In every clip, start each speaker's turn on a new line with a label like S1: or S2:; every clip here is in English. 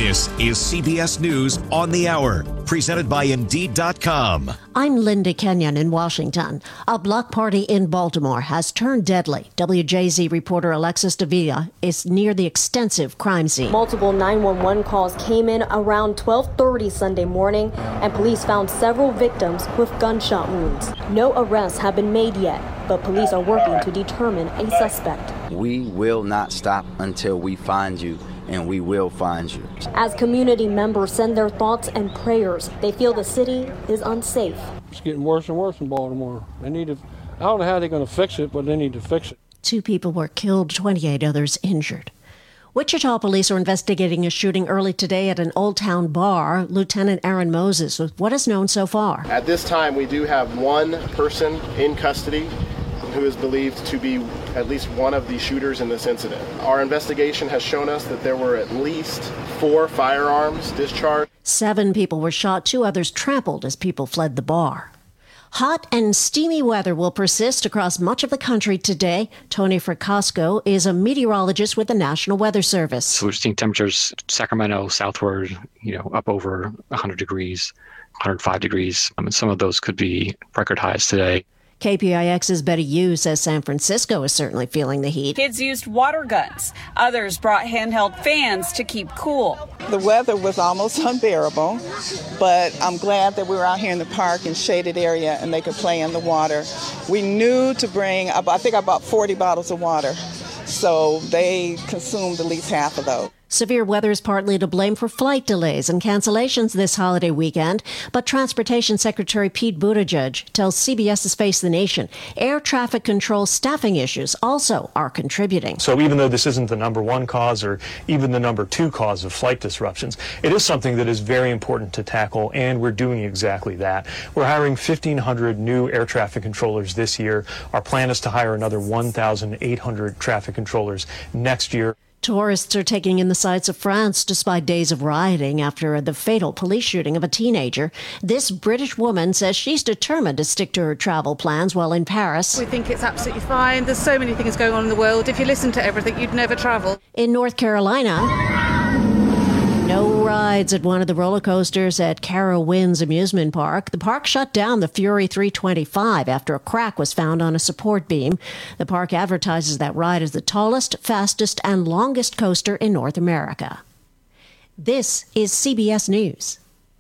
S1: This is CBS News on the Hour, presented by Indeed.com.
S2: I'm Linda Kenyon in Washington. A block party in Baltimore has turned deadly. WJZ reporter Alexis Davila is near the extensive crime scene.
S3: Multiple 911 calls came in around 12:30 Sunday morning, and police found several victims with gunshot wounds. No arrests have been made yet, but police are working to determine a suspect.
S4: We will not stop until we find you, and we will find you.
S3: As community members send their thoughts and prayers, they feel the city is unsafe.
S5: It's getting worse and worse in Baltimore. I don't know how they're going to fix it, but they need to fix it.
S2: 2 people were killed, 28 others injured. Wichita police are investigating a shooting early today at an Old Town bar. Lieutenant Aaron Moses with what is known so far.
S6: At this time, we do have one person in custody who is believed to be at least one of the shooters in this incident. Our investigation has shown us that there were at least 4 firearms discharged.
S2: 7 people were shot, 2 others trampled as people fled the bar. Hot and steamy weather will persist across much of the country today. Tony Fracasco is a meteorologist with the National Weather Service.
S7: So we're seeing temperatures Sacramento southward, up over 100 degrees, 105 degrees. Some of those could be record highs today.
S2: KPIX's Betty Yu says San Francisco is certainly feeling the heat.
S8: Kids used water guns. Others brought handheld fans to keep cool.
S9: The weather was almost unbearable, but I'm glad that we were out here in the park and shaded area and they could play in the water. We knew to bring, I think I bought 40 bottles of water, so they consumed at least half of those.
S2: Severe weather is partly to blame for flight delays and cancellations this holiday weekend, but Transportation Secretary Pete Buttigieg tells CBS's Face the Nation air traffic control staffing issues also are contributing.
S10: So even though this isn't the number 1 cause or even the number 2 cause of flight disruptions, it is something that is very important to tackle, and we're doing exactly that. We're hiring 1,500 new air traffic controllers this year. Our plan is to hire another 1,800 traffic controllers next year.
S2: Tourists are taking in the sights of France despite days of rioting after the fatal police shooting of a teenager. This British woman says she's determined to stick to her travel plans while in Paris.
S11: We think it's absolutely fine. There's so many things going on in the world. If you listen to everything, you'd never travel.
S2: In North Carolina, no rides at one of the roller coasters at Carowinds Amusement Park. The park shut down the Fury 325 after a crack was found on a support beam. The park advertises that ride as the tallest, fastest, and longest coaster in North America. This is CBS News.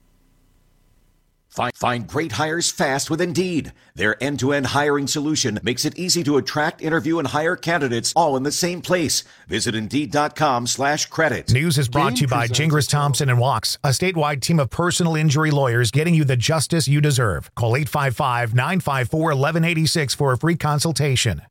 S1: Find great hires fast with Indeed. Their end-to-end hiring solution makes it easy to attract, interview, and hire candidates all in the same place. Visit Indeed.com/credit.
S12: News is brought to you by Gingras Thompson and Wachs, a statewide team of personal injury lawyers getting you the justice you deserve. Call 855-954-1186 for a free consultation.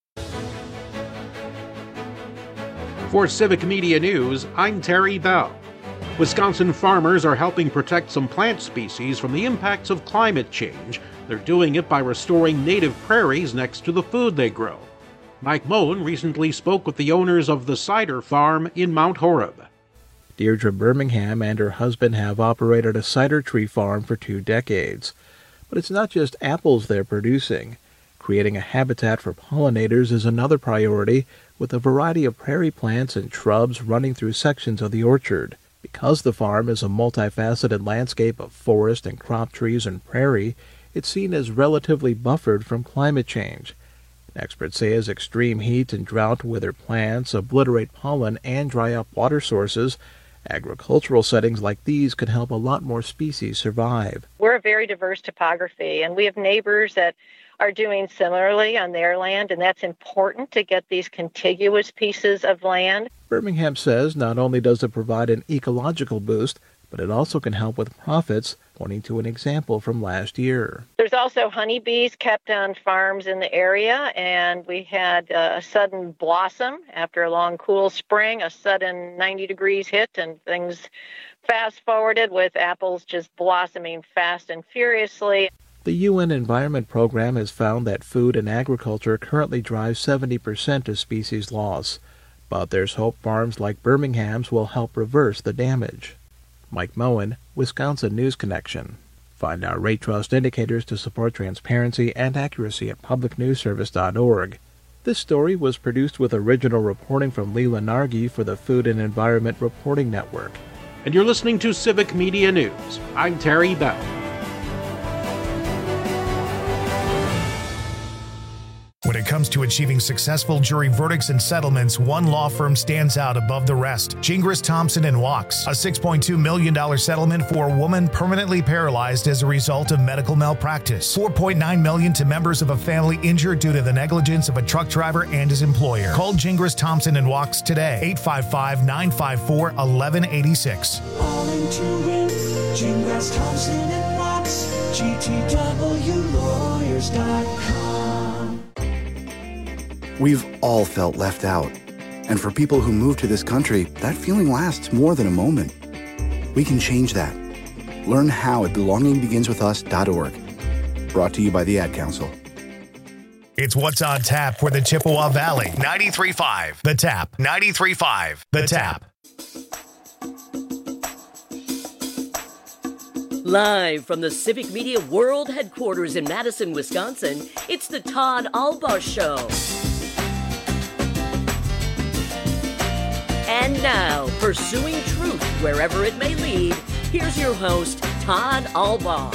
S13: For Civic Media News, I'm Terry Bell. Wisconsin farmers are helping protect some plant species from the impacts of climate change. They're doing it by restoring native prairies next to the food they grow. Mike Moen recently spoke with the owners of the cider farm in Mount Horeb.
S14: Deirdre Birmingham and her husband have operated a cider tree farm for 2 decades. But it's not just apples they're producing. Creating a habitat for pollinators is another priority, with a variety of prairie plants and shrubs running through sections of the orchard. Because the farm is a multifaceted landscape of forest and crop trees and prairie, it's seen as relatively buffered from climate change. Experts say as extreme heat and drought wither plants, obliterate pollen, and dry up water sources, agricultural settings like these could help a lot more species survive.
S15: We're a very diverse topography, and we have neighbors that are doing similarly on their land, and that's important to get these contiguous pieces of land.
S14: Birmingham says not only does it provide an ecological boost, but it also can help with profits, pointing to an example from last year.
S15: There's also honeybees kept on farms in the area, and we had a sudden blossom after a long, cool spring, a sudden 90 degrees hit, and things fast-forwarded with apples just blossoming fast and furiously.
S14: The UN Environment Program has found that food and agriculture currently drive 70% of species loss. But there's hope farms like Birmingham's will help reverse the damage. Mike Moen, Wisconsin News Connection. Find our rate trust indicators to support transparency and accuracy at publicnewsservice.org. This story was produced with original reporting from Leela Nargi for the Food and Environment Reporting Network.
S13: and you're listening to Civic Media News. I'm Terry Bell.
S12: When it comes to achieving successful jury verdicts and settlements, one law firm stands out above the rest. Gingras, Thompson & Wachs, a $6.2 million settlement for a woman permanently paralyzed as a result of medical malpractice. $4.9 million to members of a family injured due to the negligence of a truck driver and his employer. Call Gingras, Thompson & Wachs today, 855-954-1186.
S16: All into it, Gingras, Thompson & Wachs, GTWlawyers.com.
S17: We've all felt left out. And for people who move to this country, that feeling lasts more than a moment. We can change that. Learn how at belongingbeginswithus.org. Brought to you by the Ad Council.
S12: It's What's on Tap for the Chippewa Valley. 93.5 The Tap. 93.5 The Tap.
S18: Live from the Civic Media World Headquarters in Madison, Wisconsin, it's the Todd Albaugh Show. And now, pursuing truth wherever it may lead, here's your host, Todd Albaugh.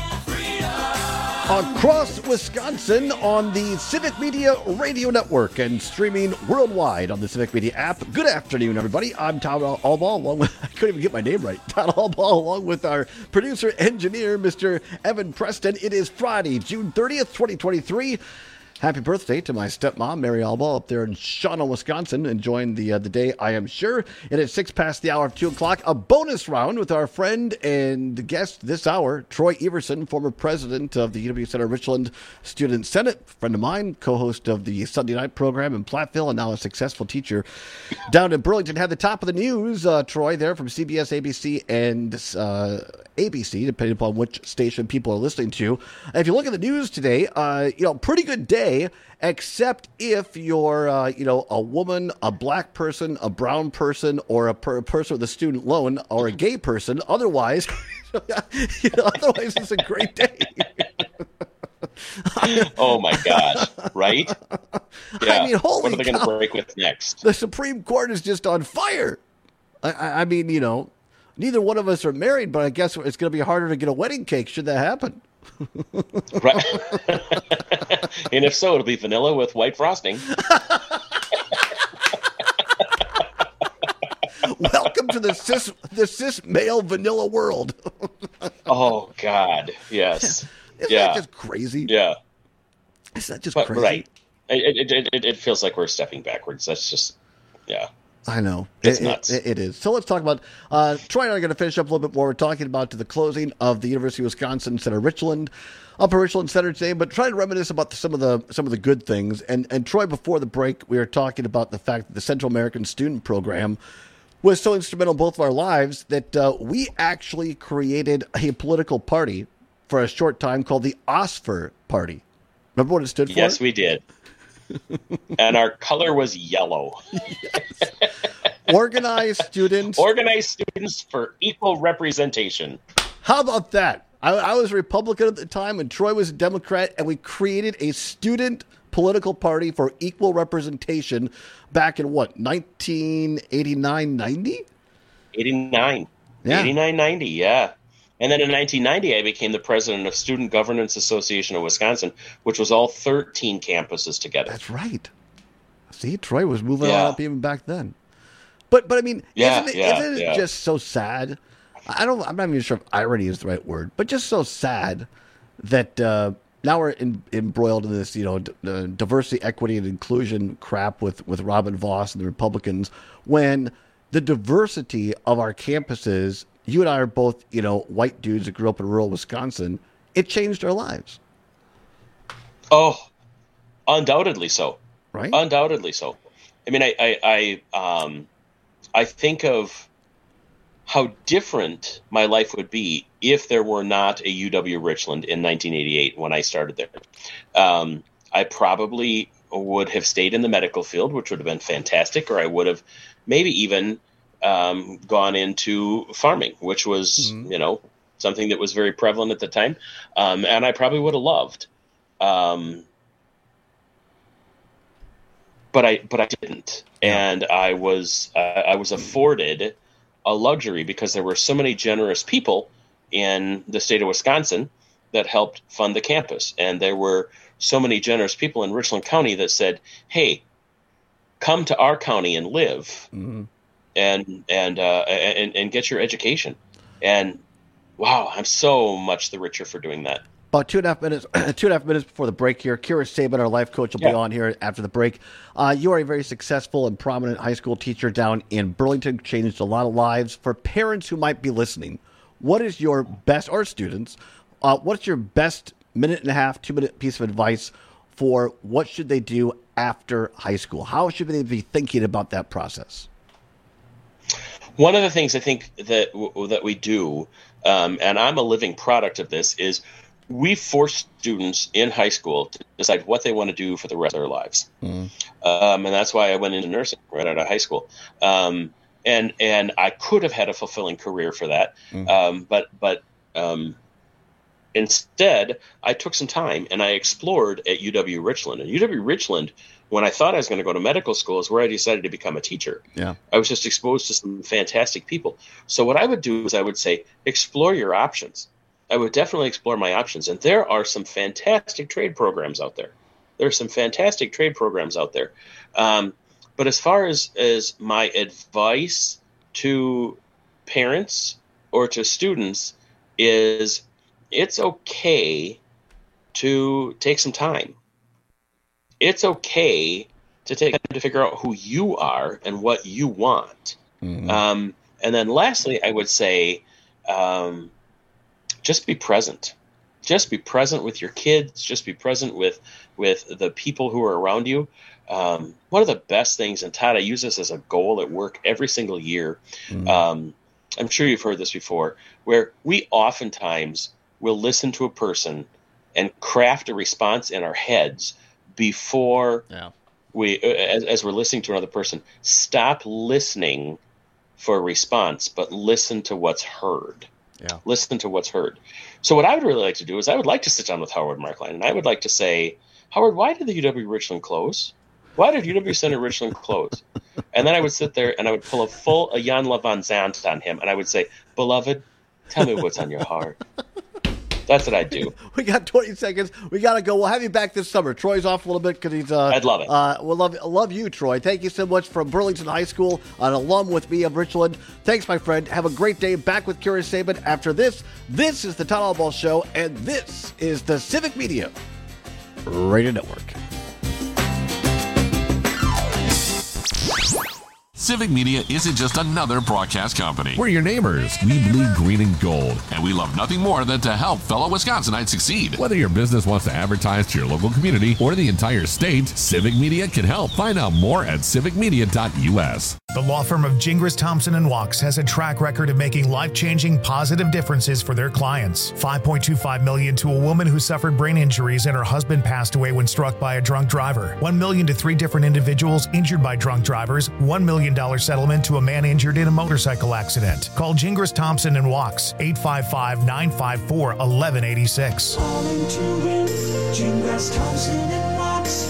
S19: Across Wisconsin on the Civic Media Radio Network and streaming worldwide on the Civic Media app. Good afternoon, everybody. I'm Todd Albaugh, along with, I couldn't even get my name right, Todd Albaugh, along with our producer engineer, Mr. Evan Preston. It is Friday, June 30th, 2023. Happy birthday to my stepmom, Mary Albaugh, up there in Shawano, Wisconsin, enjoying the day, I am sure. It is 6 past the hour of 2 o'clock. A bonus round with our friend and guest this hour, Troy Everson, former president of the UW Center Richland Student Senate, friend of mine, co-host of the Sunday night program in Platteville, and now a successful teacher down in Burlington. Had the top of the news, Troy, there from CBS, ABC, and ABC, depending upon which station people are listening to. And if you look at the news today, pretty good day, except if you're, a woman, a black person, a brown person, or a person with a student loan, or a gay person. Otherwise, otherwise it's a great day.
S20: Oh my gosh! Right? Yeah.
S19: I mean, holy
S20: what are they going to
S19: cow.
S20: break with next?
S19: The Supreme Court is just on fire. I mean, neither one of us are married, but I guess it's going to be harder to get a wedding cake should that happen.
S20: Right. And if so, it'll be vanilla with white frosting.
S19: Welcome to the cis male vanilla world.
S20: Oh God, yes.
S19: Isn't that just crazy?
S20: Yeah.
S19: Isn't that just crazy?
S20: Right. It feels like we're stepping backwards. That's just, yeah.
S19: I know.
S20: It's nuts.
S19: It is. So let's talk about, Troy and I are going to finish up a little bit more. We're talking about the closing of the University of Wisconsin Center Richland, Upper Richland Center today, but trying to reminisce about some of the good things. And Troy, before the break, we were talking about the fact that the Central American Student Program was so instrumental in both of our lives that we actually created a political party for a short time called the OSFER Party. Remember what it stood for?
S20: Yes, we did. And our color was yellow.
S19: Yes. Organized students
S20: for equal representation.
S19: How about that? I was a Republican at the time, and Troy was a Democrat, and we created a student political party for equal representation back in, 1989, 90?
S20: 89.
S19: Yeah.
S20: 89, 90, yeah. And then in 1990, I became the president of Student Governance Association of Wisconsin, which was all 13 campuses together.
S19: That's right. See, Troy was moving on up even back then. But I mean, isn't it just so sad? I'm not even sure if irony is the right word, but just so sad that now we're embroiled in this, diversity, equity, and inclusion crap with Robin Vos and the Republicans, when the diversity of our campuses, you and I are both, white dudes that grew up in rural Wisconsin, it changed our lives.
S20: Oh, undoubtedly so.
S19: Right?
S20: Undoubtedly so. I mean, I think of how different my life would be if there were not a UW Richland in 1988 when I started there. I probably would have stayed in the medical field, which would have been fantastic, or I would have maybe even gone into farming, which was, something that was very prevalent at the time. And I probably would have loved. But I didn't. And I was afforded a luxury because there were so many generous people in the state of Wisconsin that helped fund the campus. And there were so many generous people in Richland County that said, hey, come to our county and live and get your education. And wow, I'm so much the richer for doing that.
S19: About 2.5 minutes before the break here, Kira Sabin, our life coach, will be on here after the break. You are a very successful and prominent high school teacher down in Burlington, changed a lot of lives. For parents who might be listening, what is your best, or students, what's your best 1.5, 2-minute piece of advice for what should they do after high school? How should they be thinking about that process?
S20: One of the things I think that we do, and I'm a living product of this, is we force students in high school to decide what they want to do for the rest of their lives. And that's why I went into nursing right out of high school. And I could have had a fulfilling career for that. But instead, I took some time and I explored at UW Richland. And UW Richland, when I thought I was going to go to medical school, is where I decided to become a teacher.
S19: Yeah.
S20: I was just exposed to some fantastic people. So what I would do is I would say, explore your options. I would definitely explore my options. And there are some fantastic trade programs out there. But as far as my advice to parents or to students is, it's okay to take some time. It's okay to take time to figure out who you are and what you want. And then lastly, I would say, just be present. Just be present with your kids. Just be present with the people who are around you. One of the best things, and Todd, I use this as a goal at work every single year. I'm sure you've heard this before, where we oftentimes will listen to a person and craft a response in our heads before we, as we're listening to another person. Stop listening for a response, but listen to what's heard. Listen to what's heard. So what I would really like to do is I would like to sit down with Howard Markline, and I would like to say, Howard, why did the UW Richland close? Why did UW Center Richland close? And then I would sit there and I would pull a Jan Van Zandt on him, and I would say, beloved, tell me what's on your heart. That's what I do.
S19: We got 20 seconds. We got to go. We'll have you back this summer. Troy's off a little bit because he's...
S20: I'd love it.
S19: We'll love you, Troy. Thank you so much from Burlington High School, an alum with me of Richland. Thanks, my friend. Have a great day. Back with Kira Sabin after this. This is the Todd Albaugh Show, and this is the Civic Media Radio Network.
S21: Civic Media isn't just another broadcast company. We're your neighbors. We bleed green and gold. And we love nothing more than to help fellow Wisconsinites succeed. Whether your business wants to advertise to your local community or the entire state, Civic Media can help. Find out more at civicmedia.us.
S12: The law firm of Gingras, Thompson & Wachs has a track record of making life-changing positive differences for their clients. $5.25 million to a woman who suffered brain injuries and her husband passed away when struck by a drunk driver. $1 million to 3 different individuals injured by drunk drivers. $1 million settlement to a man injured in a motorcycle accident. Call Gingras, Thompson & Wachs, 855-954-1186.
S16: Calling to win, Gingras, Thompson & Wachs,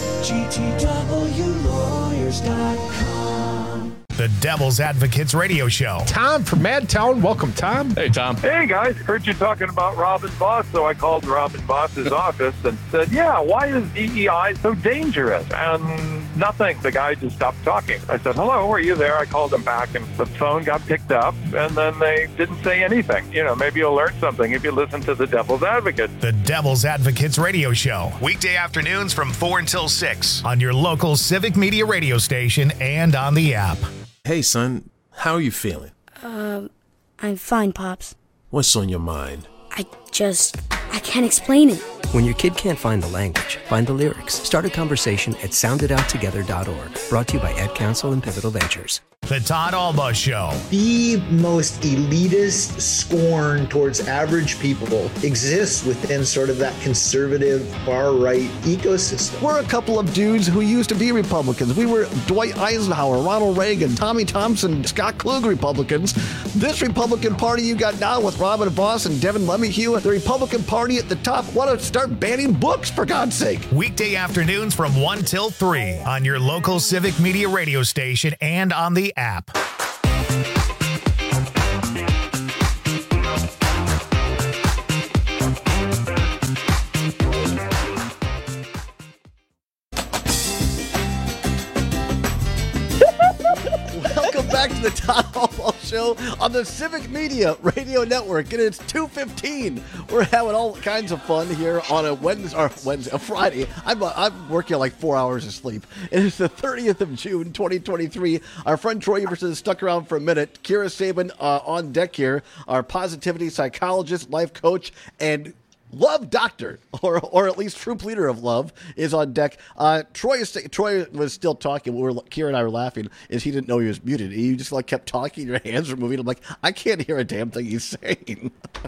S16: GTWlawyers.com.
S12: The Devil's Advocates Radio Show.
S22: Tom from Madtown. Welcome, Tom.
S23: Hey, Tom. Hey, guys. Heard you talking about Robin Voss, so I called Robin Voss's office and said, yeah, why is DEI so dangerous? And nothing. The guy just stopped talking. I said, hello, are you there? I called him back, and the phone got picked up, and then they didn't say anything. You know, maybe you'll learn something if you listen to The Devil's Advocate.
S12: The Devil's Advocates Radio Show. Weekday afternoons from 4 until 6 on your local Civic Media radio station and on the app.
S24: Hey, son, how are you feeling?
S25: I'm fine, Pops.
S24: What's on your mind?
S25: I can't explain it.
S26: When your kid can't find the language, find the lyrics. Start a conversation at sounditouttogether.org. Brought to you by Ed Council and Pivotal Ventures.
S12: The Todd Albaugh Show.
S27: The most elitist scorn towards average people exists within sort of that conservative far-right ecosystem.
S19: We're a couple of dudes who used to be Republicans. We were Dwight Eisenhower, Ronald Reagan, Tommy Thompson, Scott Klug Republicans. This Republican Party you got now with Robin Voss and Devin LeMahieu, the Republican Party at the top, want to start banning books, for God's sake.
S12: Weekday afternoons from 1 till 3 on your local Civic Media radio station and on the app.
S19: the Todd Hall Show on the Civic Media Radio Network, and it's 2:15. We're having all kinds of fun here on a Friday. I'm working on like 4 hours of sleep. It is the 30th of June, 2023. Our friend Troy Everson stuck around for a minute. Kira Sabin on deck here, our positivity psychologist, life coach, and love doctor, or at least troop leader of love, is on deck. Troy was still talking. Kira and I were laughing as he didn't know he was muted. He just kept talking. Your hands were moving. I'm like, I can't hear a damn thing he's saying.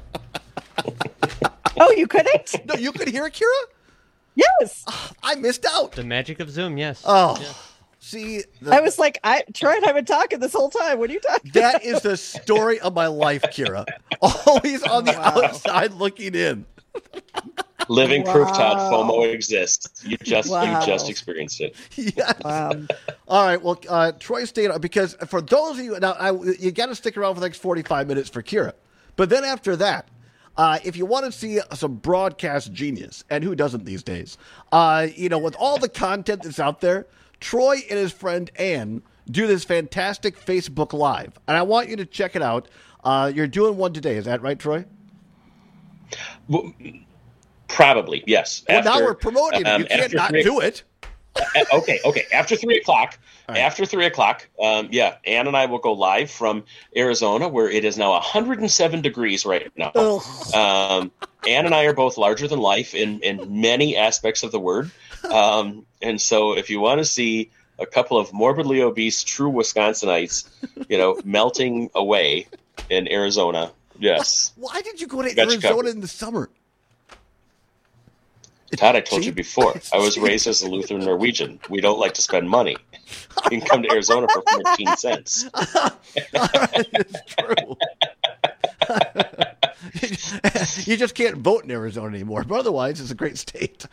S3: Oh, you couldn't?
S19: No, you could hear it, Kira?
S3: Yes.
S19: I missed out.
S4: The magic of Zoom, yes.
S19: Oh.
S4: Yeah.
S19: See,
S3: I was like, Troy and I have been talking this whole time. What are you talking about?
S19: That is the story of my life, Kira. Always on the outside looking in.
S20: Living proof, Todd, FOMO exists. You just experienced it.
S19: Yes. Wow. All right. Well, Troy stayed on because for those of you now, you got to stick around for the next 45 minutes for Kira. But then after that, if you want to see some broadcast genius, and who doesn't these days, with all the content that's out there, Troy and his friend Ann do this fantastic Facebook Live, and I want you to check it out. You're doing one today, is that right, Troy?
S20: Well, probably, yes.
S19: Well, now we're promoting it. You can't not do it.
S20: Okay. After 3 o'clock,
S19: right.
S20: Ann and I will go live from Arizona, where it is now 107 degrees right now. Ann and I are both larger than life in many aspects of the word. And so if you want to see a couple of morbidly obese, true Wisconsinites, melting away in Arizona, yes.
S19: Why did you go to Arizona in the summer?
S20: Todd, I told you before, I was raised as a Lutheran Norwegian. We don't like to spend money. You can come to Arizona for 14 cents.
S19: It's true. You just can't vote in Arizona anymore, but otherwise it's a great state.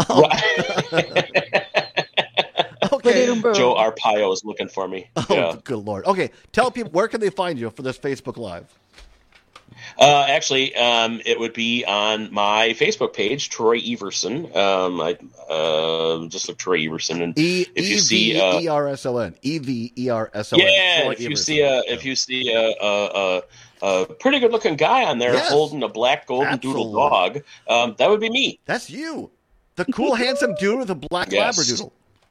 S19: Okay.
S20: Joe Arpaio is looking for me.
S19: Oh, good Lord. Okay, tell people, where can they find you for this Facebook Live?
S20: Actually, it would be on my Facebook page, Troy Everson. I just look Troy Everson, and if you see
S19: Everson, Everson.
S20: Yeah, if you see a pretty good looking guy on there holding a black golden doodle dog, that would be me.
S19: That's you, the cool handsome dude with a black labradoodle.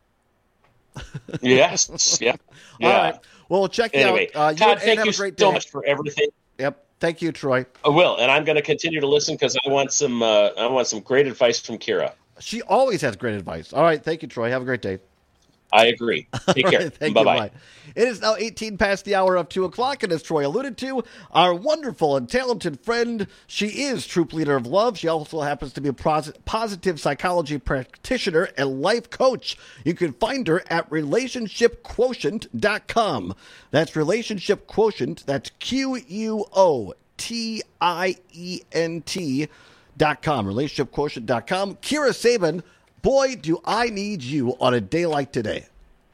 S20: Yes. Yeah.
S19: All right. Well, check it out.
S20: Todd, thank you so much for everything.
S19: Yep. Thank you, Troy.
S20: I will, and I'm going to continue to listen because I want some great advice from Kira.
S19: She always has great advice. All right. Thank you, Troy. Have a great day.
S20: I agree. Take care. Bye-bye.
S19: It is now 18 past the hour of 2 o'clock, and as Troy alluded to, our wonderful and talented friend, she is Troop Leader of Love. She also happens to be a positive psychology practitioner and life coach. You can find her at relationshipquotient.com. That's Relationship Quotient. That's QUOTIENT.com. Relationshipquotient.com. Kira Sabin. Boy, do I need you on a day like today.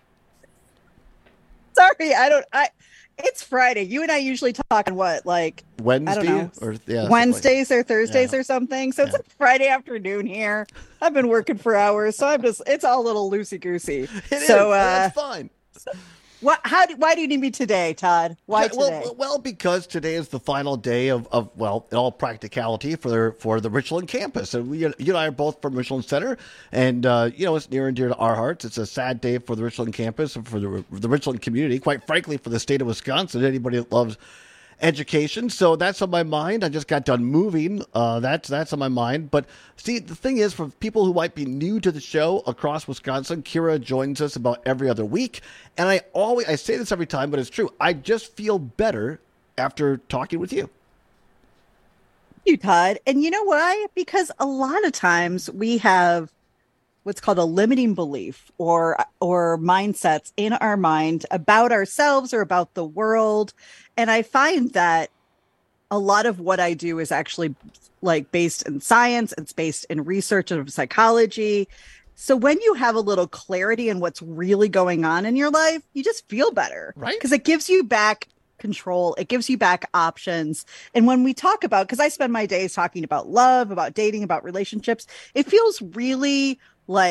S3: Sorry, it's Friday. You and I usually talk on what, like
S19: Wednesday?
S3: I don't know,
S19: or
S3: Wednesdays or Thursdays or something. So it's a Friday afternoon here. I've been working for hours, so it's all a little loosey-goosey.
S19: That's fine.
S3: Why do you need me today, Todd? Why today?
S19: Well, because today is the final day of in all practicality for the Richland campus. And you and I are both from Richland Center, and it's near and dear to our hearts. It's a sad day for the Richland campus and for the Richland community. Quite frankly, for the state of Wisconsin, anybody that loves education. So that's on my mind. I just got done moving. That's on my mind. But see, the thing is, for people who might be new to the show across Wisconsin, Kira joins us about every other week. And I say this every time, but it's true. I just feel better after talking with you.
S3: You, Todd. And you know why? Because a lot of times we have what's called a limiting belief or mindsets in our mind about ourselves or about the world. And I find that a lot of what I do is actually based in science. It's based in research of psychology. So when you have a little clarity in what's really going on in your life, you just feel better,
S19: right?
S3: Because it gives you back control. It gives you back options. And when we talk about, because I spend my days talking about love, about dating, about relationships, it feels really like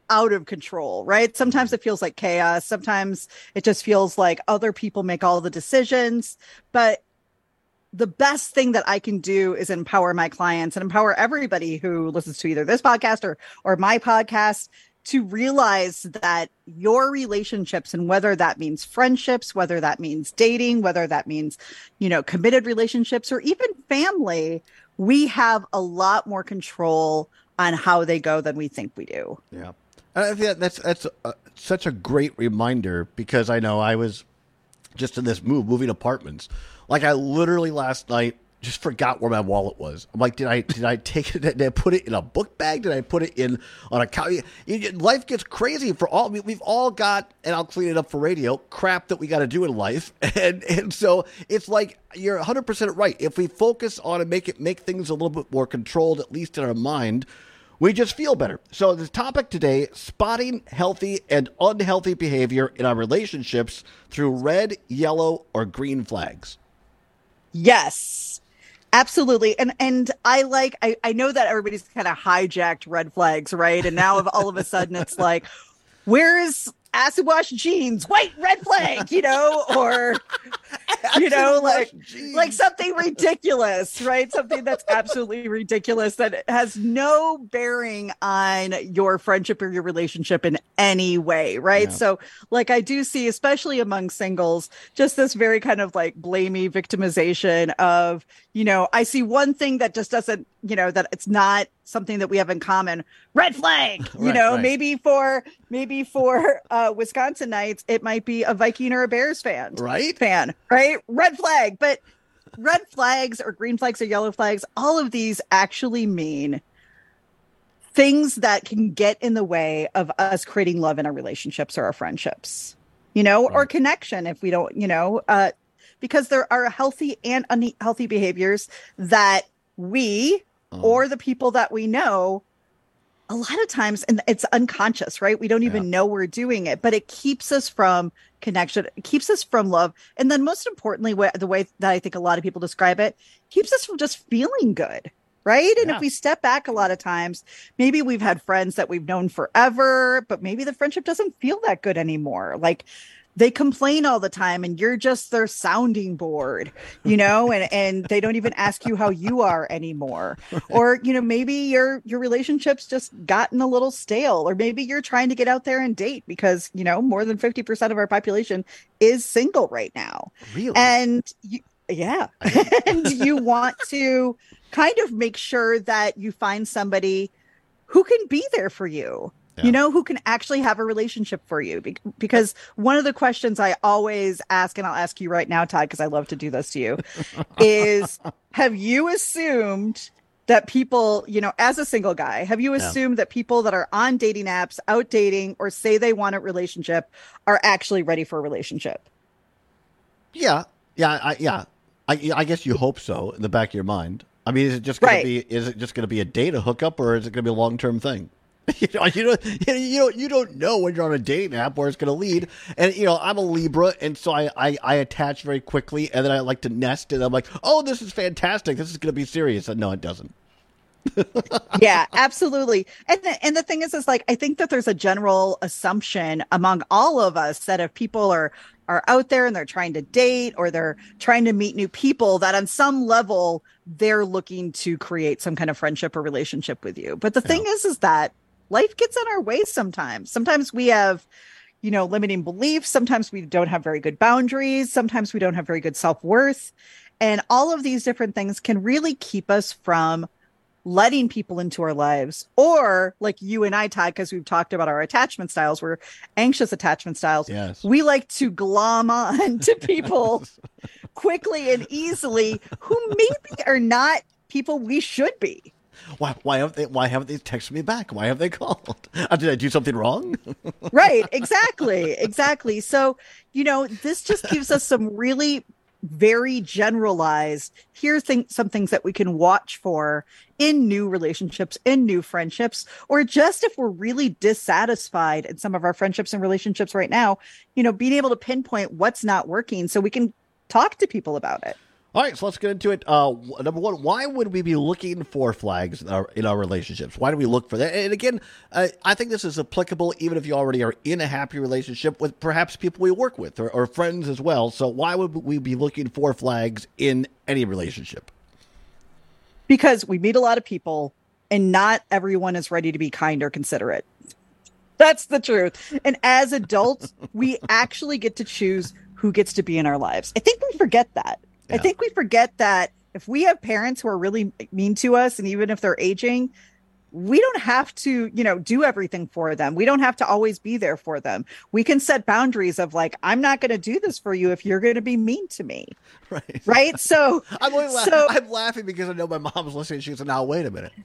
S3: out of control, right? Sometimes it feels like chaos. Sometimes it just feels like other people make all the decisions. But the best thing that I can do is empower my clients and empower everybody who listens to either this podcast or my podcast to realize that your relationships, and whether that means friendships, whether that means dating, whether that means, committed relationships or even family, we have a lot more control on how they go than we think we do.
S19: Yeah. And I think that's such a great reminder, because I know I was just in this moving apartments. Like, I literally last night just forgot where my wallet was. I'm like, did I take it? Did I put it in a book bag? Did I put it on a couch? Life gets crazy for all. We've all got, and I'll clean it up for radio, crap that we got to do in life. And so it's like, you're 100% right. If we focus on and make things a little bit more controlled, at least in our mind, we just feel better. So the topic today, spotting healthy and unhealthy behavior in our relationships through red, yellow, or green flags.
S3: Yes, absolutely. And I know that everybody's kind of hijacked red flags, right? And now all of a sudden it's like, where's acid wash jeans? White red flag, or, like something ridiculous, right? Something that's absolutely ridiculous that has no bearing on your friendship or your relationship in any way, right? Yeah. So like, I do see, especially among singles, just this very kind of like blamey victimization of, I see one thing that just doesn't, that it's not something that we have in common. Red flag, right. Maybe for Wisconsinites, it might be a Viking or a Bears fan, right? Red flag. But red flags or green flags or yellow flags, all of these actually mean things that can get in the way of us creating love in our relationships or our friendships, right. Or connection if we don't, because there are healthy and unhealthy behaviors that we or the people that we know, a lot of times, and it's unconscious, right? We don't even know we're doing it, but it keeps us from connection. It keeps us from love. And then most importantly, the way that I think a lot of people describe it, keeps us from just feeling good, right? And if we step back a lot of times, maybe we've had friends that we've known forever, but maybe the friendship doesn't feel that good anymore. Like, they complain all the time and you're just their sounding board, and they don't even ask you how you are anymore. Or, maybe your relationship's just gotten a little stale, or maybe you're trying to get out there and date because, more than 50% of our population is single right now. Really? And and you want to kind of make sure that you find somebody who can be there for you. Who can actually have a relationship for you. Because one of the questions I always ask, and I'll ask you right now, Todd, because I love to do this to you, is have you assumed that people, as a single guy, have you assumed that people that are on dating apps, out dating, or say they want a relationship are actually ready for a relationship?
S19: Yeah. I guess you hope so in the back of your mind. I mean, is it just going to be a date, a hookup, or is it going to be a long-term thing? You don't know when you're on a dating app where it's going to lead. And, I'm a Libra, and so I attach very quickly, and then I like to nest, and I'm like, oh, this is fantastic. This is going to be serious. And no, it doesn't.
S3: Yeah, absolutely. And the thing is like, I think that there's a general assumption among all of us that if people are out there and they're trying to date or they're trying to meet new people, that on some level they're looking to create some kind of friendship or relationship with you. But the thing is that life gets in our way sometimes. Sometimes we have, limiting beliefs. Sometimes we don't have very good boundaries. Sometimes we don't have very good self-worth. And all of these different things can really keep us from letting people into our lives. Or like you and I, Todd, because we've talked about our attachment styles, we're anxious attachment styles. Yes. We like to glom on to people quickly and easily who maybe are not people we should be.
S19: Why haven't they texted me back? Why have they called? Did I do something wrong?
S3: Right. Exactly. So, this just gives us some really very generalized, here's some things that we can watch for in new relationships, in new friendships, or just if we're really dissatisfied in some of our friendships and relationships right now, being able to pinpoint what's not working so we can talk to people about it.
S19: All right, so let's get into it. Number one, why would we be looking for flags in our relationships? Why do we look for that? And again, I think this is applicable even if you already are in a happy relationship with perhaps people we work with or friends as well. So why would we be looking for flags in any relationship?
S3: Because we meet a lot of people and not everyone is ready to be kind or considerate. That's the truth. And as adults, we actually get to choose who gets to be in our lives. I think we forget that. I think we forget that if we have parents who are really mean to us, and even if they're aging, we don't have to, do everything for them. We don't have to always be there for them. We can set boundaries of like, I'm not going to do this for you if you're going to be mean to me. Right. So
S19: I'm laughing because I know my mom's listening. She goes, now, wait a minute.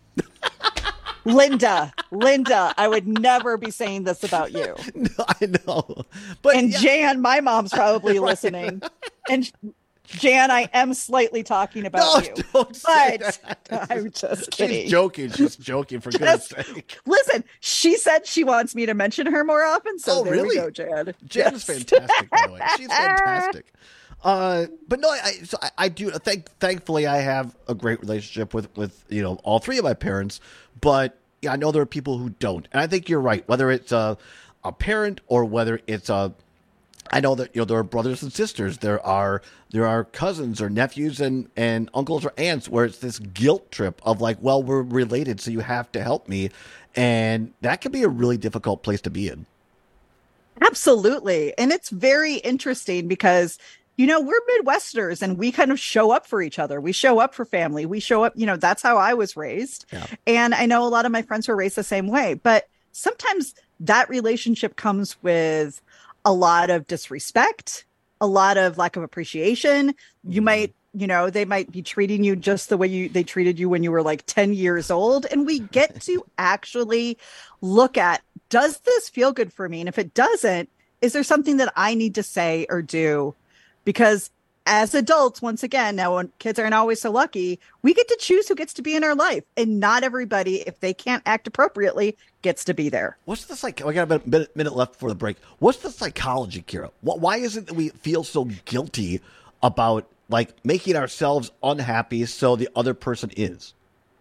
S3: Linda, I would never be saying this about you.
S19: No, I know.
S3: And Jan, my mom's probably listening. And Jan, I am slightly talking about you.
S19: Don't say
S3: that. I'm just kidding.
S19: She's joking for goodness sake.
S3: Listen, she said she wants me to mention her more often, so there we go, Jan.
S19: Jan's fantastic, by the way. She's fantastic. But no, I do. Thankfully, I have a great relationship with all three of my parents. But I know there are people who don't, and I think you're right. Whether it's a parent or whether it's I know that there are brothers and sisters, there are cousins or nephews and uncles or aunts where it's this guilt trip of like, well, we're related, so you have to help me, and that can be a really difficult place to be in.
S3: Absolutely, and it's very interesting because we're Midwesterners and we kind of show up for each other. We show up for family. We show up, that's how I was raised. Yeah. And I know a lot of my friends were raised the same way, but sometimes that relationship comes with a lot of disrespect, a lot of lack of appreciation. You might, they might be treating you just the way they treated you when you were like 10 years old. And we get to actually look at, does this feel good for me? And if it doesn't, is there something that I need to say or do? Because as adults, once again, now when kids aren't always so lucky, we get to choose who gets to be in our life. And not everybody, if they can't act appropriately, gets to be there.
S19: What's the we got about a minute left before the break. What's the psychology, Kira? Why is it that we feel so guilty about like making ourselves unhappy so the other person is?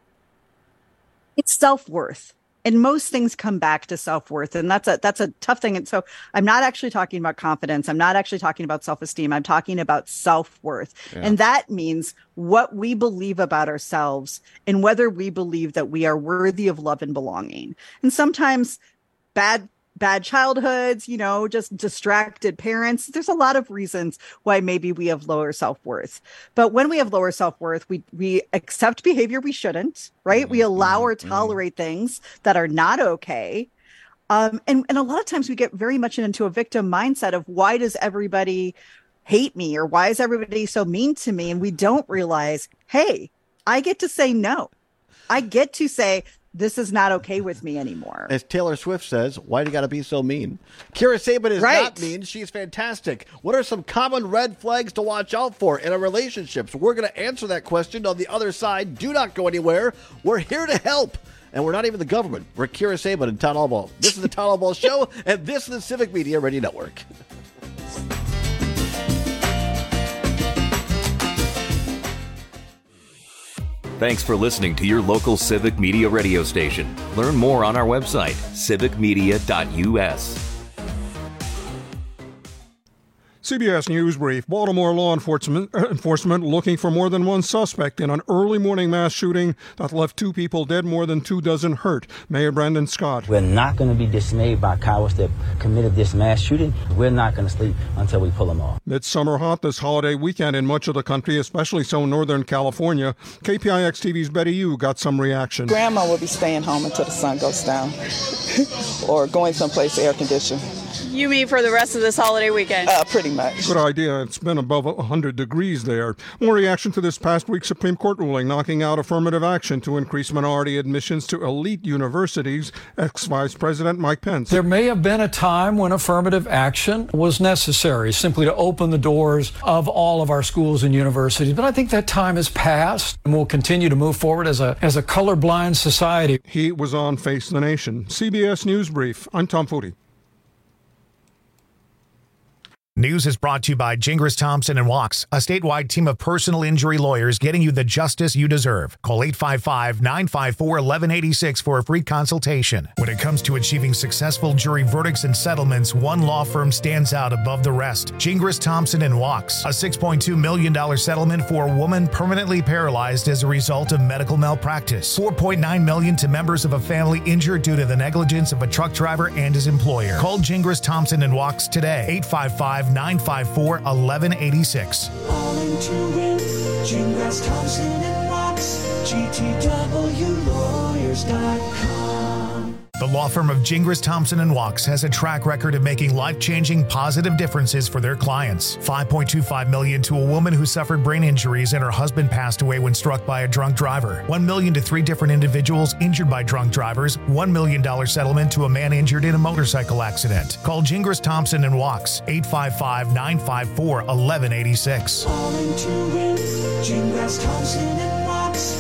S3: It's self-worth. And most things come back to self-worth. And that's a tough thing. And so I'm not actually talking about confidence. I'm not actually talking about self-esteem. I'm talking about self-worth. Yeah. And that means what we believe about ourselves and whether we believe that we are worthy of love and belonging. And sometimes bad childhoods, just distracted parents. There's a lot of reasons why maybe we have lower self-worth. But when we have lower self-worth, we accept behavior we shouldn't, right? We allow or tolerate things that are not okay. And a lot of times we get very much into a victim mindset of why does everybody hate me or why is everybody so mean to me? And we don't realize, hey, I get to say no. I get to say, this is not okay with me anymore.
S19: As Taylor Swift says, why do you got to be so mean? Kira Saban is not mean. She's fantastic. What are some common red flags to watch out for in our relationships? We're going to answer that question on the other side. Do not go anywhere. We're here to help. And we're not even the government. We're Kira Saban and Todd Albaugh. This is the Todd Albaugh Show, and this is the Civic Media Radio Network.
S4: Thanks for listening to your local Civic Media radio station. Learn more on our website, civicmedia.us.
S5: CBS News Brief. Baltimore law enforcement looking for more than one suspect in an early morning mass shooting that left 2 people dead, more than 24 hurt. Mayor Brandon Scott.
S6: We're not going to be dismayed by cowards that committed this mass shooting. We're not going to sleep until we pull them off.
S5: Midsummer hot this holiday weekend in much of the country, especially so Northern California. KPIX TV's Betty Yu got some reaction.
S7: Grandma will be staying home until the sun goes down or going someplace air conditioned.
S11: You mean for the rest of this holiday weekend?
S7: Pretty much.
S5: Good idea. It's been above 100 degrees there. More reaction to this past week's Supreme Court ruling knocking out affirmative action to increase minority admissions to elite universities. Ex-Vice President Mike Pence.
S8: There may have been a time when affirmative action was necessary, simply to open the doors of all of our schools and universities. But I think that time has passed, and we'll continue to move forward as a colorblind society.
S5: He was on Face the Nation. CBS News Brief. I'm Tom Footy.
S12: News is brought to you by Gingras Thompson and Walks, a statewide team of personal injury lawyers getting you the justice you deserve. Call 855-954-1186 for a free consultation. When it comes to achieving successful jury verdicts and settlements, one law firm stands out above the rest. Gingras Thompson and Walks, a $6.2 million settlement for a woman permanently paralyzed as a result of medical malpractice. $4.9 million to members of a family injured due to the negligence of a truck driver and his employer. Call Gingras Thompson and Walks today. 855-954-1186.
S16: All into win. Gingras Thompson and Walks. GTWlawyers.com.
S12: The law firm of Gingras Thompson and Walks has a track record of making life-changing positive differences for their clients. $5.25 million to a woman who suffered brain injuries and her husband passed away when struck by a drunk driver. $1 million to 3 different individuals injured by drunk drivers. $1 million settlement to a man injured in a motorcycle accident. Call Gingras Thompson and Walks. 855-954-1186.
S16: All into win. Gingras Thompson and Walks.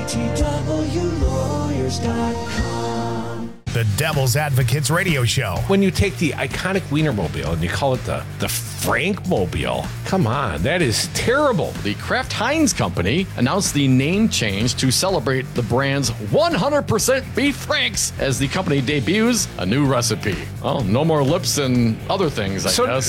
S16: GTWlawyers.com.
S12: The Devil's Advocates Radio Show.
S22: When you take the iconic Wienermobile and you call it the Frankmobile, come on, that is terrible.
S1: The Kraft Heinz Company announced the name change to celebrate the brand's 100% beef franks as the company debuts a new recipe. Well, no more lips and other things, I guess.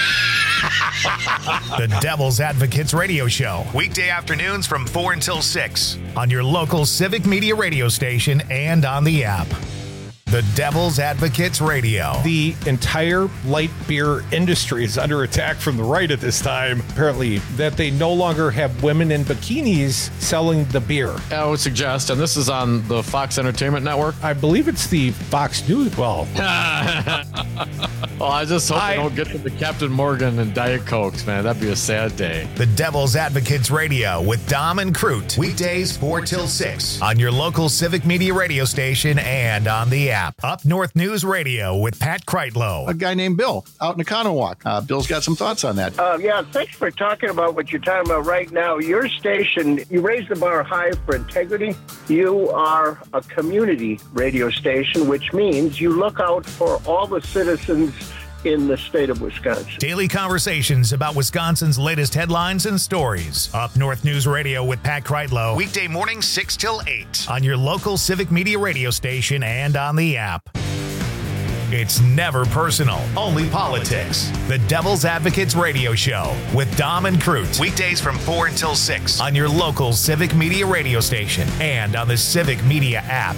S12: The Devil's Advocates Radio Show. Weekday afternoons from 4 until 6 on your local Civic Media radio station and on the app. The Devil's Advocates Radio.
S22: The entire light beer industry is under attack from the right at this time, apparently, that they no longer have women in bikinis selling the beer.
S1: I would suggest, and this is on the Fox Entertainment Network.
S22: I believe it's the Fox News. Well,
S1: well, I just hope they don't get to the Captain Morgan and Diet Cokes, man. That'd be a sad day.
S12: The Devil's Advocates Radio with Dom and Crute. Weekdays 4 till 6 on your local Civic Media radio station and on the app. Up North News Radio with Pat Kreitlow.
S2: A guy named Bill out in Economowoc. Bill's got some thoughts on that.
S9: Yeah, thanks for talking about what you're talking about right now. Your station, you raise the bar high for integrity. You are a community radio station, which means you look out for all the citizens in the state of Wisconsin.
S12: Daily conversations about Wisconsin's latest headlines and stories. Up North News Radio with Pat Kreitlow. Weekday morning 6 till 8 on your local Civic Media radio station and on the app. It's never personal, only politics. The Devil's Advocates Radio Show with Dom and Crute. Weekdays from 4 until 6 on your local Civic Media radio station and on the Civic Media app.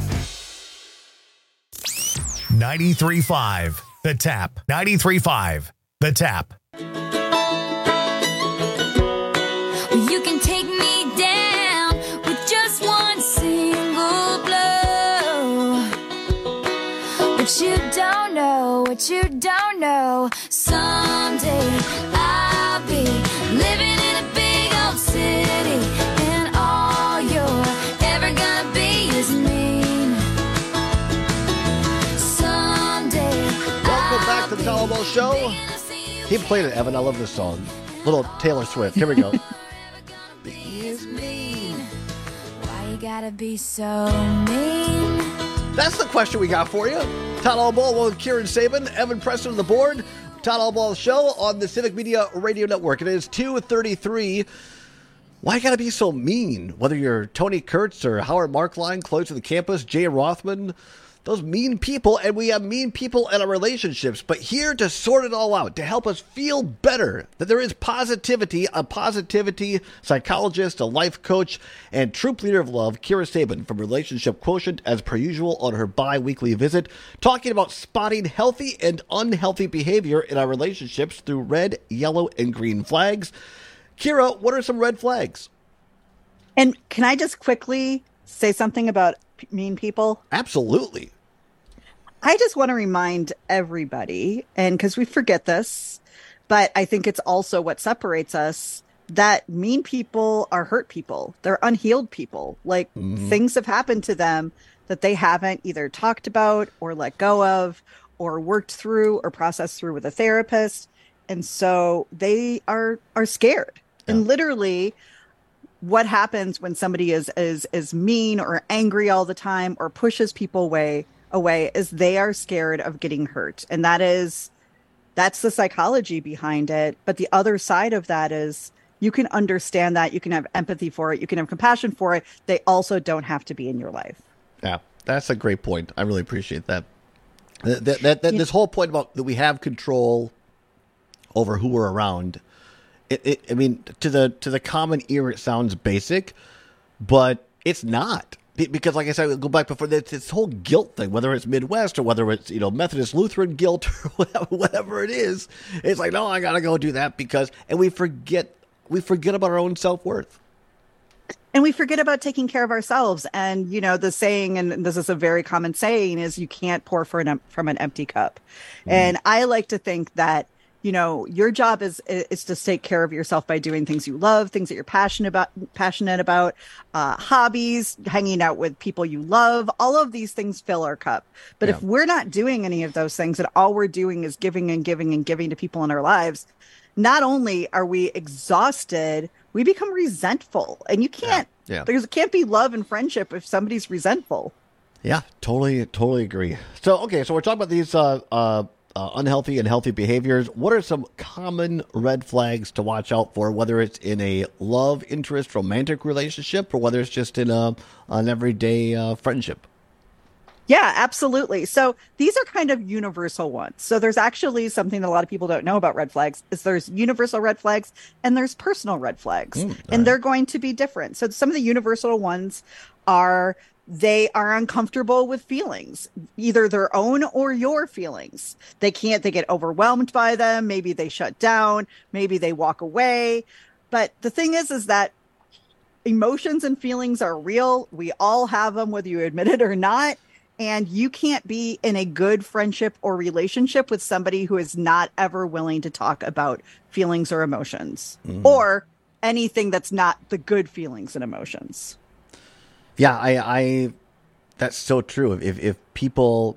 S12: 93.5 The Tap. 93.5 The Tap.
S10: You can take me down with just one single blow. But you don't know what you don't know. Someday I'll be living in a big old city, and all you're ever gonna be is mean. Someday
S19: Welcome back to the Tom Ball Show. Keep playing it, Evan. I love this song. Little Taylor Swift. Here we go.
S10: Why you gotta be so mean?
S19: That's the question we got for you. Todd Allball with Kieran Sabin, Evan Preston on the board. Todd Allball Show on the Civic Media Radio Network. It is 2:33. Why you gotta be so mean? Whether you're Tony Kurtz or Howard Markline, close to the campus, Jay Rothman, those mean people, and we have mean people in our relationships. But here to sort it all out, to help us feel better, that there is positivity, a positivity psychologist, a life coach, and troop leader of love, Kira Sabin from Relationship Quotient, as per usual on her bi-weekly visit, talking about spotting healthy and unhealthy behavior in our relationships through red, yellow, and green flags. Kira, what are some red flags?
S3: And can I just quickly say something about mean people?
S19: Absolutely.
S3: I just want to remind everybody, and because we forget this, but I think it's also what separates us, that mean people are hurt people. They're unhealed people. Like things have happened to them that they haven't either talked about or let go of or worked through or processed through with a therapist. And so they are scared. Yeah. And literally, what happens when somebody is mean or angry all the time or pushes people away is they are scared of getting hurt. And that is That's the psychology behind it. But the other side of that is you can understand that, you can have empathy for it, you can have compassion for it. They also don't have to be in your life.
S19: Yeah, that's a great point. I really appreciate that. This whole point about that we have control over who we're around. I mean, to the common ear, it sounds basic, but it's not. Because, like I said, we'll go back before this whole guilt thing, whether it's Midwest or whether it's Methodist Lutheran guilt or whatever it is. It's like, no, I gotta go do that and we forget about our own self-worth.
S3: And we forget about taking care of ourselves. And, the saying, and this is a very common saying, is you can't pour from an empty cup. And I like to think that, your job is to take care of yourself by doing things you love, things that you're passionate about, hobbies, hanging out with people you love. All of these things fill our cup. But if we're not doing any of those things and all we're doing is giving and giving and giving to people in our lives, not only are we exhausted, we become resentful. And you can't, there can't be love and friendship if somebody's resentful.
S19: Yeah, totally agree. So we're talking about these unhealthy and healthy behaviors. What are some common red flags to watch out for, whether it's in a love interest romantic relationship or whether it's just in an everyday friendship?
S3: Yeah, absolutely. So these are kind of universal ones. So there's actually something that a lot of people don't know about red flags is there's universal red flags and there's personal red flags, and they're going to be different. So some of the universal ones are they are uncomfortable with feelings, either their own or your feelings. They get overwhelmed by them. Maybe they shut down. Maybe they walk away. But the thing is that emotions and feelings are real. We all have them, whether you admit it or not. And you can't be in a good friendship or relationship with somebody who is not ever willing to talk about feelings or emotions or anything that's not the good feelings and emotions.
S19: Yeah, I that's so true. If people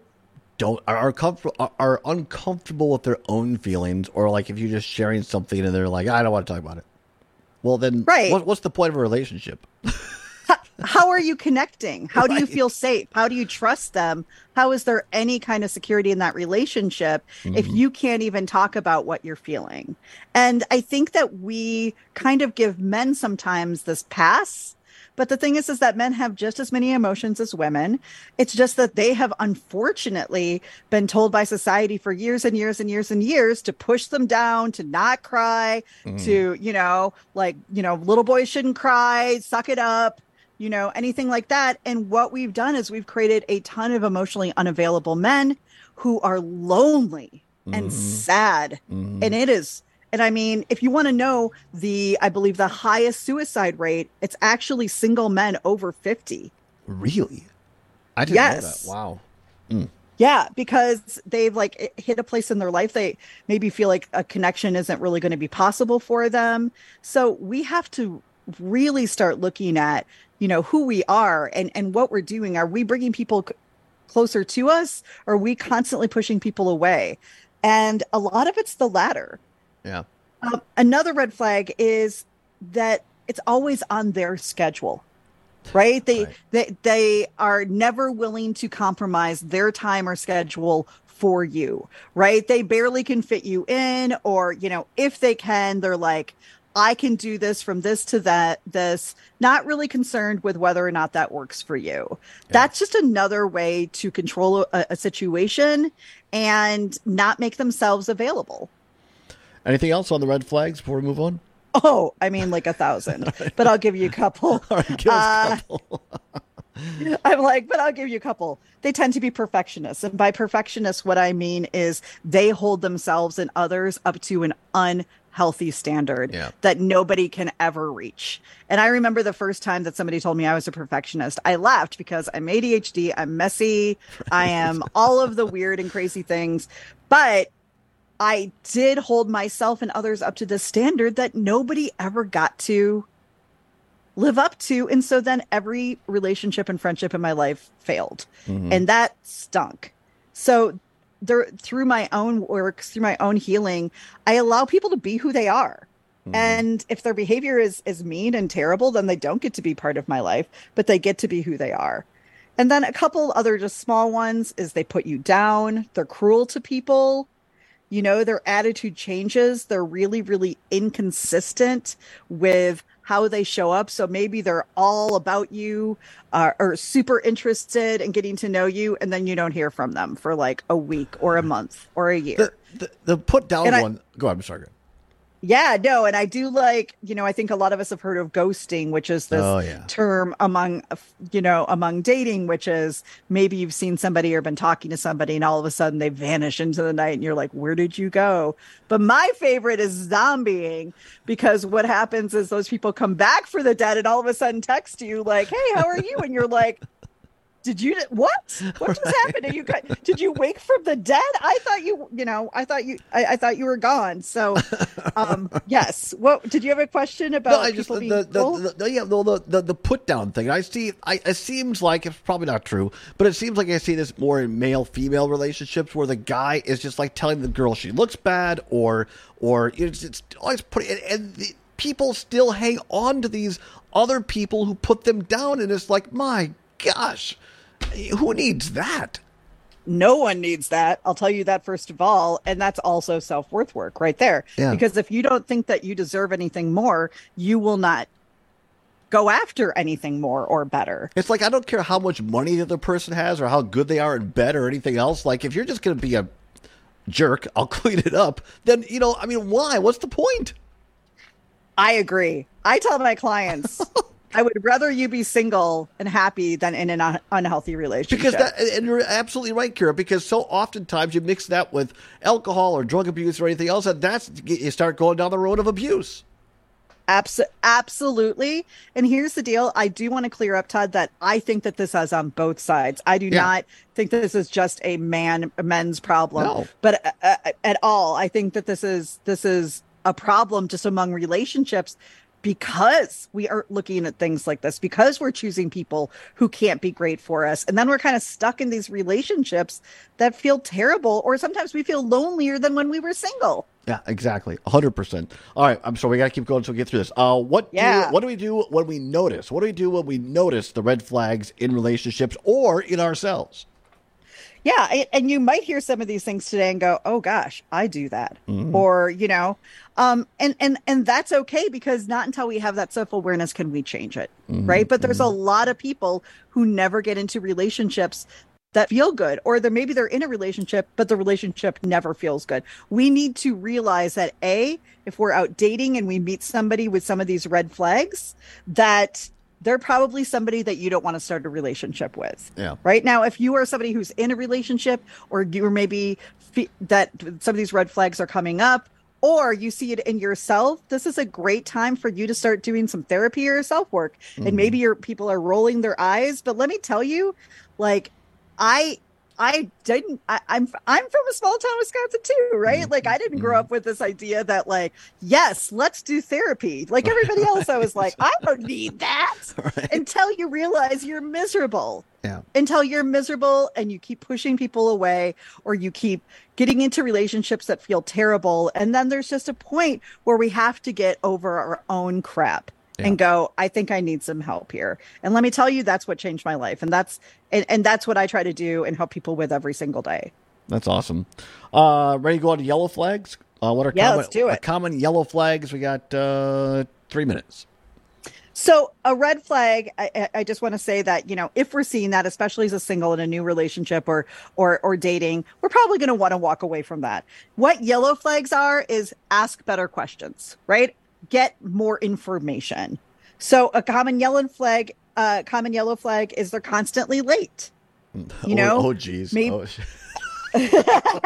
S19: are uncomfortable with their own feelings, or like if you're just sharing something and they're like, I don't want to talk about it. Well, then what's the point of a relationship?
S3: How are you connecting? How do you feel safe? How do you trust them? How is there any kind of security in that relationship if you can't even talk about what you're feeling? And I think that we kind of give men sometimes this pass. But the thing is that men have just as many emotions as women. It's just that they have unfortunately been told by society for years and years and years and years to push them down, to not cry, to, little boys shouldn't cry, suck it up, anything like that. And what we've done is we've created a ton of emotionally unavailable men who are lonely and sad. And it is. And I mean, if you want to know I believe the highest suicide rate, it's actually single men over 50.
S19: Really? I didn't know that. Wow.
S3: Yeah, because they've hit a place in their life. They maybe feel like a connection isn't really going to be possible for them. So we have to really start looking at, who we are and what we're doing. Are we bringing people closer to us? Or are we constantly pushing people away? And a lot of it's the latter.
S19: Yeah.
S3: Another red flag is that it's always on their schedule, right? They are never willing to compromise their time or schedule for you, right? They barely can fit you in, or, if they can, they're like, I can do this from this to this, not really concerned with whether or not that works for you. Yeah. That's just another way to control a situation and not make themselves available.
S19: Anything else on the red flags before we move on?
S3: Oh, I mean, 1,000, but I'll give you a couple.
S19: All right, give us a couple.
S3: But I'll give you a couple. They tend to be perfectionists. And by perfectionists, what I mean is they hold themselves and others up to an unhealthy standard that nobody can ever reach. And I remember the first time that somebody told me I was a perfectionist, I laughed because I'm ADHD, I'm messy, I am all of the weird and crazy things. But I did hold myself and others up to this standard that nobody ever got to live up to. And so then every relationship and friendship in my life failed. And that stunk. So through my own work, through my own healing, I allow people to be who they are. And if their behavior is mean and terrible, then they don't get to be part of my life, but they get to be who they are. And then a couple other just small ones is they put you down. They're cruel to people. You know, their attitude changes. They're really, really inconsistent with how they show up. So maybe they're all about you, or super interested in getting to know you, and then you don't hear from them for like a week or a month or a year.
S19: The put down one. Go ahead. I'm sorry.
S3: Yeah, no, and I do like, you know, I think a lot of us have heard of ghosting, which is this term among dating, which is maybe you've seen somebody or been talking to somebody and all of a sudden they vanish into the night and you're like, where did you go? But my favorite is zombieing, because what happens is those people come back for the dead and all of a sudden text you like, hey, how are you? And you're like, did you, what just happened? Did you wake from the dead? I thought you were gone. So, yes. What, did you have a question about people being cool?
S19: The put down thing. It seems like, it's probably not true, but it seems like I see this more in male female relationships where the guy is just like telling the girl she looks bad or it's always putting, and the people still hang on to these other people who put them down. And it's like, my gosh. Who needs that?
S3: No one needs that. I'll tell you that first of all. And that's also self-worth work right there. Yeah. Because if you don't think that you deserve anything more, you will not go after anything more or better.
S19: It's like, I don't care how much money the other person has or how good they are in bed or anything else. Like, if you're just going to be a jerk, I'll clean it up. Then, why? What's the point?
S3: I agree. I tell my clients... I would rather you be single and happy than in an unhealthy relationship.
S19: And you're absolutely right, Kira, because so oftentimes you mix that with alcohol or drug abuse or anything else, and you start going down the road of abuse.
S3: Absolutely. And here's the deal. I do want to clear up, Todd, that I think that this is on both sides. I do not think that this is just a men's problem, but at all. I think that this is a problem just among relationships, because we are looking at things like this, because we're choosing people who can't be great for us. And then we're kind of stuck in these relationships that feel terrible, or sometimes we feel lonelier than when we were single.
S19: Yeah, exactly. 100%. All right. I'm sorry. We got to keep going so we get through this. What do we do when we notice? What do we do when we notice the red flags in relationships or in ourselves?
S3: Yeah. And you might hear some of these things today and go, oh gosh, I do that. Mm-hmm. Or, and that's okay, because not until we have that self-awareness can we change it. Mm-hmm. Right. But there's a lot of people who never get into relationships that feel good, or maybe they're in a relationship, but the relationship never feels good. We need to realize that if we're out dating and we meet somebody with some of these red flags, that they're probably somebody that you don't want to start a relationship with. Yeah. Right now, if you are somebody who's in a relationship, or you're maybe that some of these red flags are coming up, or you see it in yourself, this is a great time for you to start doing some therapy or self work. Mm-hmm. And maybe people are rolling their eyes, but let me tell you, like, I'm from a small town, Wisconsin too, right? Mm-hmm. Like, I didn't grow up with this idea that, like, yes, let's do therapy. Like everybody else, I was like, I don't need that. Right. Until you realize you're miserable. Yeah. Until you're miserable and you keep pushing people away, or you keep getting into relationships that feel terrible. And then there's just a point where we have to get over our own crap. Yeah. And go, I think I need some help here. And let me tell you, that's what changed my life. And that's what I try to do and help people with every single day.
S19: That's awesome. Ready to go on to yellow flags? What are
S3: let's do it.
S19: Common yellow flags? We got 3 minutes.
S3: So a red flag, I just want to say that, if we're seeing that, especially as a single in a new relationship or dating, we're probably going to want to walk away from that. What yellow flags are is ask better questions, right? Get more information. So a common yellow flag is they're constantly late.
S19: Oh geez. Maybe... you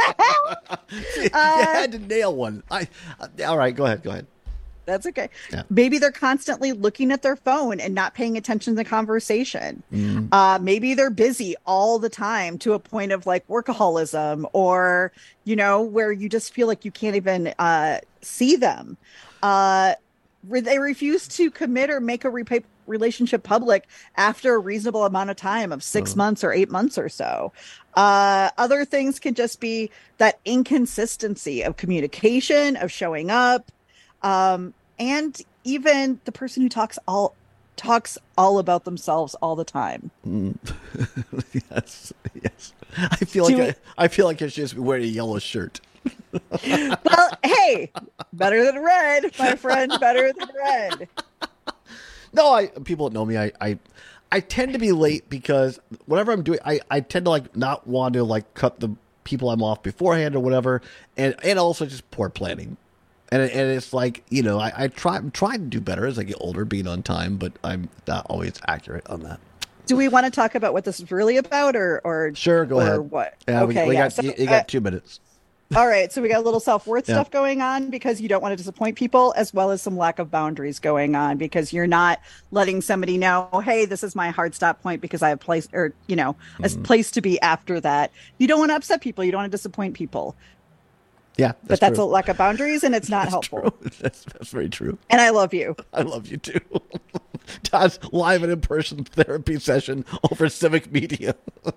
S19: had to nail one. All right, go ahead.
S3: That's okay. Yeah. Maybe they're constantly looking at their phone and not paying attention to the conversation. Mm. Maybe they're busy all the time to a point of like workaholism, or, where you just feel like you can't even see them. They refuse to commit or make a relationship public after a reasonable amount of time of 6 months or 8 months or so. Other things can just be that inconsistency of communication, of showing up, and even the person who talks all about themselves all the time. Mm.
S19: Yes. I feel like I should just be wearing a yellow shirt.
S3: Well, hey, better than red, my friend, better than red.
S19: No, people that know me, I tend to be late because whatever I'm doing, I tend to like not want to like cut the people I'm off beforehand or whatever, and also just poor planning. And it's like, you know, I'm trying to do better as I get older, being on time, but I'm not always accurate on that.
S3: Do we want to talk about what this is really about, or
S19: sure, go ahead.
S3: Or what?
S19: Yeah,
S3: okay,
S19: you got 2 minutes.
S3: All right, so we got a little self-worth stuff going on because you don't want to disappoint people, as well as some lack of boundaries going on because you're not letting somebody know, hey, this is my hard stop point because I have place, or you know, a place to be after that. You don't want to upset people. You don't want to disappoint people.
S19: Yeah,
S3: but that's a lack of boundaries, and it's not helpful.
S19: That's very true.
S3: And I love you.
S19: I love you too. Todd's live and in-person therapy session over Civic Media.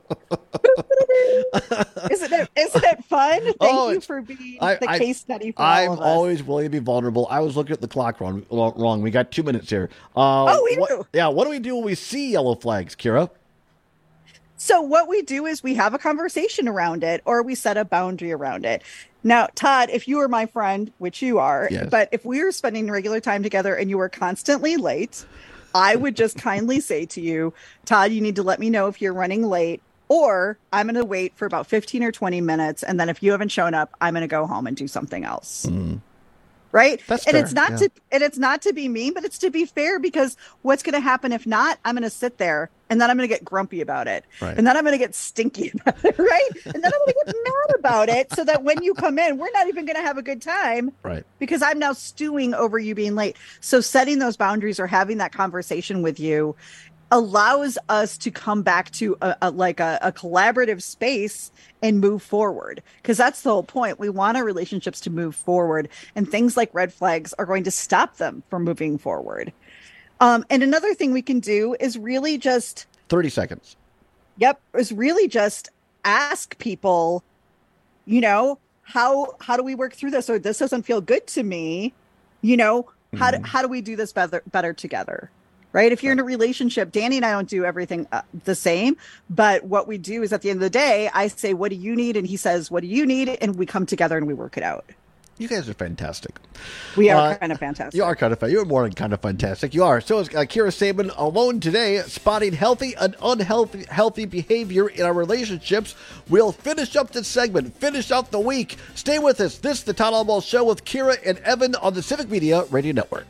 S3: Isn't it fun? Thank you for being the case study for all of us.
S19: I'm always willing to be vulnerable. I was looking at the clock wrong. We got 2 minutes here.
S3: We do.
S19: Yeah, what do we do when we see yellow flags, Kira?
S3: So what we do is we have a conversation around it, or we set a boundary around it. Now, Todd, if you were my friend, which you are,
S19: yes.
S3: But if we were spending regular time together and you were constantly late, I would just kindly say to you, Todd, you need to let me know if you're running late, or I'm going to wait for about 15 or 20 minutes. And then if you haven't shown up, I'm going to go home and do something else. Mm. Right.
S19: That's
S3: and
S19: fair.
S3: It's not to be mean, but it's to be fair, because what's going to happen if not, I'm going to sit there and then I'm going to get grumpy about it.
S19: Right.
S3: And then I'm going to get stinky about it. Right. And then I'm going to get mad about it, so that when you come in, we're not even going to have a good time.
S19: Right.
S3: Because I'm now stewing over you being late. So setting those boundaries or having that conversation with you allows us to come back to a collaborative space and move forward, because that's the whole point. We want our relationships to move forward, and things like red flags are going to stop them from moving forward. And another thing we can do is really just
S19: 30 seconds.
S3: Yep. Is really just ask people, you know, how do we work through this? Or this doesn't feel good to me. You know, how do we do this better together? Right. If you're in a relationship, Danny and I don't do everything the same. But what we do is at the end of the day, I say, what do you need? And he says, what do you need? And we come together and we work it out.
S19: You guys are fantastic.
S3: We are kind of fantastic.
S19: You are kind of You're more than kind of fantastic. You are. So is Kira Sabin, alone today, spotting healthy and unhealthy behavior in our relationships. We'll finish up this segment, finish up the week. Stay with us. This is the Todd Albaugh Show with Kira and Evan on the Civic Media Radio Network.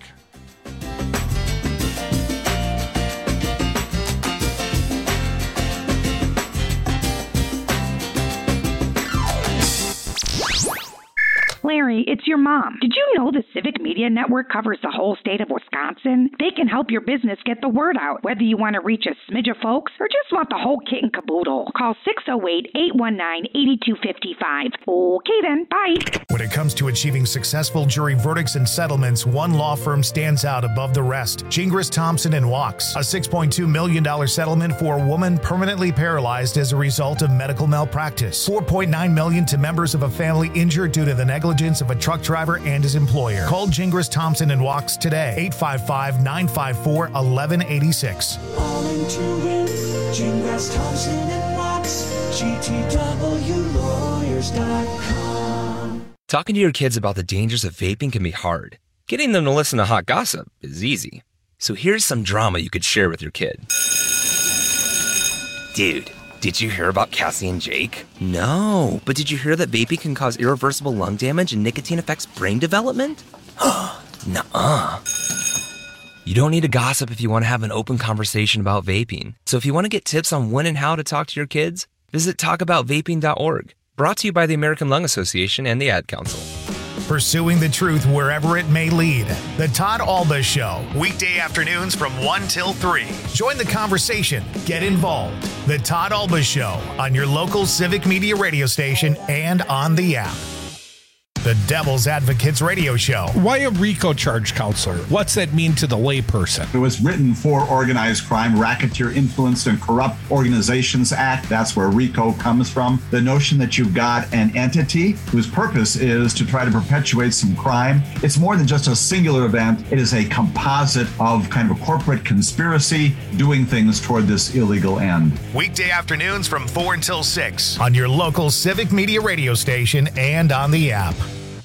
S13: Larry, it's your mom. Did you know the Civic Media Network covers the whole state of Wisconsin? They can help your business get the word out, whether you want to reach a smidge of folks or just want the whole kit and caboodle. Call 608-819-8255. Okay then, bye.
S12: When it comes to achieving successful jury verdicts and settlements, one law firm stands out above the rest. Gingras, Thompson & Wachs. A $6.2 million settlement for a woman permanently paralyzed as a result of medical malpractice. $4.9 million to members of a family injured due to the negligence of a truck driver and his employer. Call Gingras, Thompson & Wachs today. 855-954-1186.
S16: All into it. Gingras, Thompson & Wachs. GTWlawyers.com.
S14: Talking to your kids about the dangers of vaping can be hard. Getting them to listen to hot gossip is easy. So here's some drama you could share with your kid. Dude, did you hear about Cassie and Jake? No, but did you hear that vaping can cause irreversible lung damage and nicotine affects brain development? Nuh-uh. You don't need to gossip if you want to have an open conversation about vaping. So if you want to get tips on when and how to talk to your kids, visit talkaboutvaping.org. Brought to you by the American Lung Association and the Ad Council.
S12: Pursuing the truth wherever it may lead. The Todd Albaugh Show, weekday afternoons from 1 till 3. Join the conversation. Get involved. The Todd Albaugh Show on your local Civic Media radio station and on the app. The Devil's Advocates Radio Show.
S22: Why a RICO charge, counselor? What's that mean to the layperson?
S15: It was written for organized crime, Racketeer Influenced and Corrupt Organizations Act. That's where RICO comes from. The notion that you've got an entity whose purpose is to try to perpetuate some crime. It's more than just a singular event. It is a composite of kind of a corporate conspiracy doing things toward this illegal end.
S12: Weekday afternoons from 4 until 6 on your local Civic Media radio station and on the app.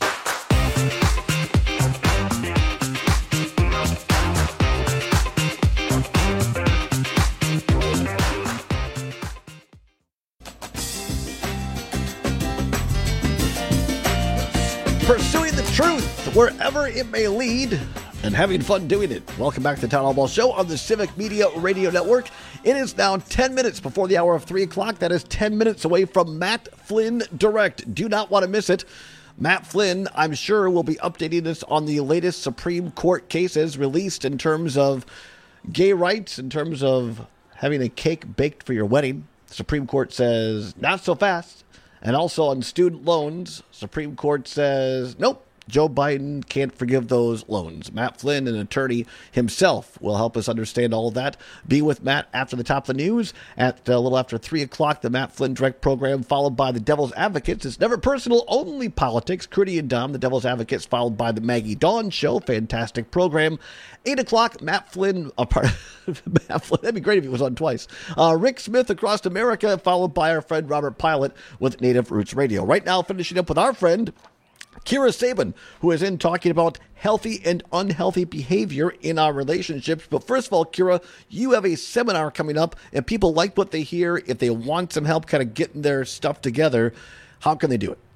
S19: Pursuing the truth wherever it may lead and having fun doing it. Welcome back to the Town Hall Ball Show on the Civic Media Radio Network. It is now 10 minutes before the hour of 3 o'clock. That is 10 minutes away from Matt Flynn Direct. Do not want to miss it. Matt Flynn, I'm sure, will be updating us on the latest Supreme Court cases released in terms of gay rights, in terms of having a cake baked for your wedding. The Supreme Court says, not so fast. And also on student loans, Supreme Court says, nope, Joe Biden can't forgive those loans. Matt Flynn, an attorney himself, will help us understand all of that. Be with Matt after the top of the news at a little after 3 o'clock, the Matt Flynn Direct program, followed by the Devil's Advocates. It's never personal, only politics. Crudy and Dom, the Devil's Advocates, followed by the Maggie Dawn Show. Fantastic program. 8 o'clock, Matt Flynn, Matt Flynn, that'd be great if he was on twice. Rick Smith across America, followed by our friend Robert Pilot with Native Roots Radio. Right now, finishing up with our friend Kira Sabin, who is in talking about healthy and unhealthy behavior in our relationships. But first of all, Kira, you have a seminar coming up, and people like what they hear. If they want some help kind of getting their stuff together, how can they do it?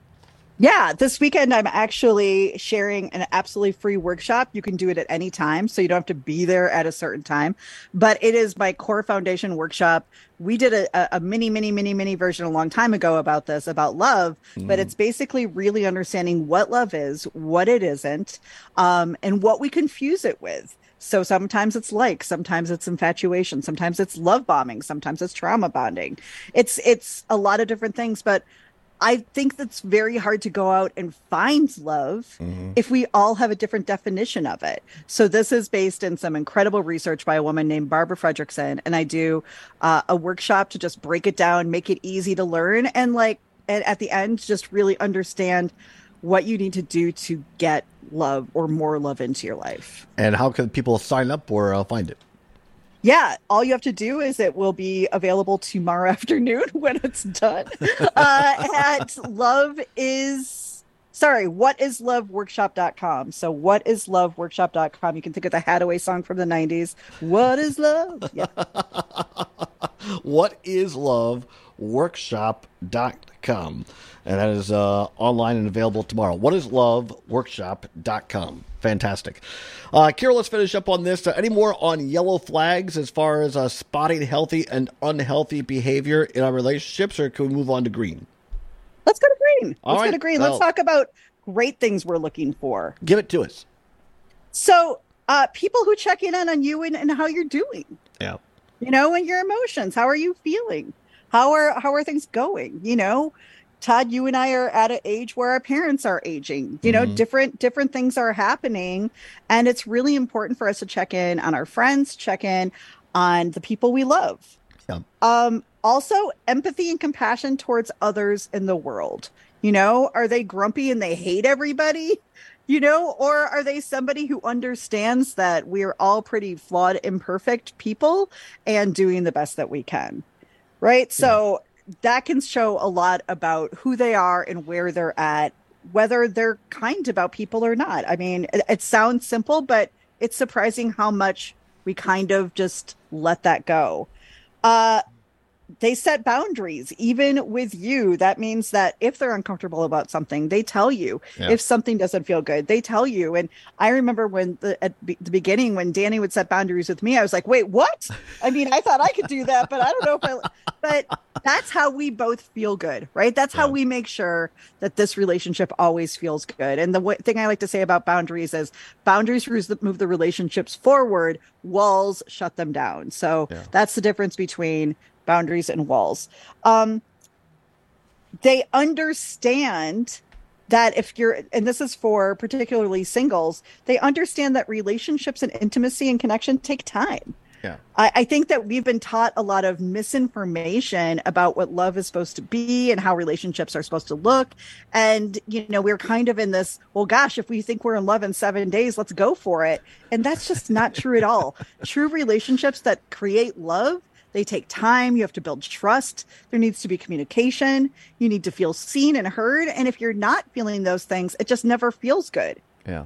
S3: Yeah, this weekend I'm actually sharing an absolutely free workshop. You can do it at any time, so you don't have to be there at a certain time. But it is my Core Foundation workshop. We did a mini version a long time ago about this, about love. But it's basically really understanding what love is, what it isn't, and what we confuse it with. So sometimes it's like, sometimes it's infatuation, sometimes it's love bombing, sometimes it's trauma bonding. It's a lot of different things, but I think that's very hard to go out and find love if we all have a different definition of it. So this is based in some incredible research by a woman named Barbara Fredrickson. And I do a workshop to just break it down, make it easy to learn. And at the end, just really understand what you need to do to get love or more love into your life. And how can people sign up or find it? Yeah, all you have to do is it will be available tomorrow afternoon when it's done at whatisloveworkshop.com. So whatisloveworkshop.com. You can think of the Hathaway song from the 90s. What is love? Yeah.
S19: Whatisloveworkshop.com. And that is online and available tomorrow. Whatisloveworkshop.com. Fantastic. Kira, let's finish up on this. Any more on yellow flags as far as spotting healthy and unhealthy behavior in our relationships, or can we move on to green?
S3: Let's go to green.
S19: All right.
S3: Go to green. Let's talk about great things we're looking for.
S19: Give it to us.
S3: So people who check in on you and how you're doing.
S19: Yeah.
S3: And your emotions. How are you feeling? How are things going? Todd, you and I are at an age where our parents are aging. Different things are happening. And it's really important for us to check in on our friends, check in on the people we love.
S19: Yeah.
S3: Also, empathy and compassion towards others in the world. Are they grumpy and they hate everybody? Or are they somebody who understands that we're all pretty flawed, imperfect people and doing the best that we can? Right. Yeah. So that can show a lot about who they are and where they're at, whether they're kind about people or not. I mean, it sounds simple, but it's surprising how much we kind of just let that go. They set boundaries, even with you. That means that if they're uncomfortable about something, they tell you. Yeah. If something doesn't feel good, they tell you. And I remember at the beginning, when Danny would set boundaries with me, I was like, wait, what? I mean, I thought I could do that, but I don't know but that's how we both feel good, right? That's how we make sure that this relationship always feels good. And the thing I like to say about boundaries is boundaries move the relationships forward, walls shut them down. So that's the difference between boundaries and walls. They understand that if you're, and this is for particularly singles, they understand that relationships and intimacy and connection take time.
S19: Yeah.
S3: I think that we've been taught a lot of misinformation about what love is supposed to be and how relationships are supposed to look. And, we're kind of in this, well, gosh, if we think we're in love in 7 days, let's go for it. And that's just not true at all. True relationships that create love, they take time. You have to build trust. There needs to be communication. You need to feel seen and heard. And if you're not feeling those things, it just never feels good.
S19: Yeah.